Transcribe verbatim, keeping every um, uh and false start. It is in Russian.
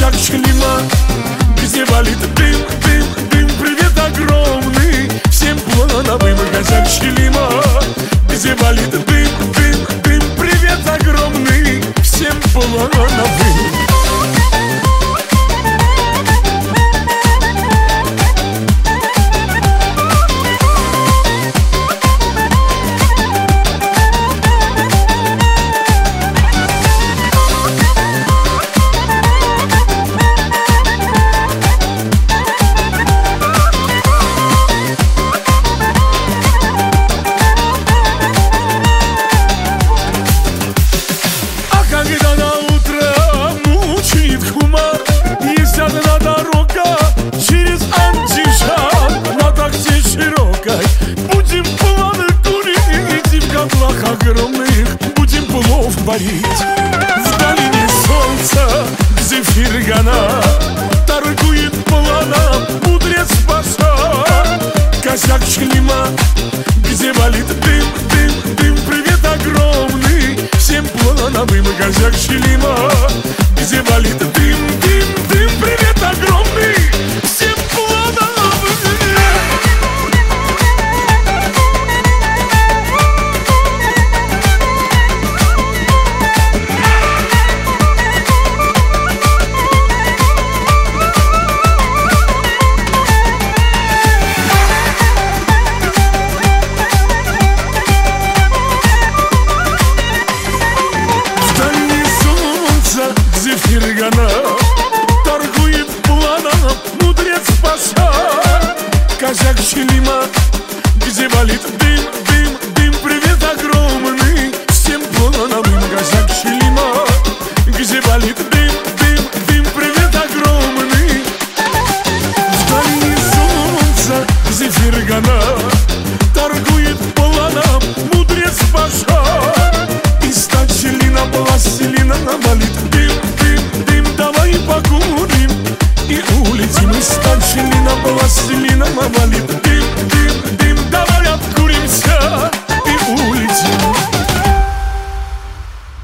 косяк шлема, где валит дым, дым, дым. Привет огромный всем плановым. Косяк шлема, где валит дым, дым, дым. Привет огромный всем плановым. Когда на утро мучает хумар, есть одна дорога через антижар. На такси широкой будем планы курить, и в котлах огромных будем плов варить. В долине солнца, где фергана торгует планом мудрец Башар. Косяк шлема, где валит дым, дым, дым. Привет огромный всем плановым. Косяк шлема, где валит дым, дым, дым. Привет огромный всем плановым. Фергана торгует планом мудрец Башар. Косяк шлема, где валит дым, дым, дым. Привет огромный всем плановым. Косяк шлема, где валит дым, дым, дым. Привет огромный. В долине солнца, где фергана торгует планом мудрец Башар. Из точелина пластилина валит дым, покурим и улетим. Из точелина пластилина валит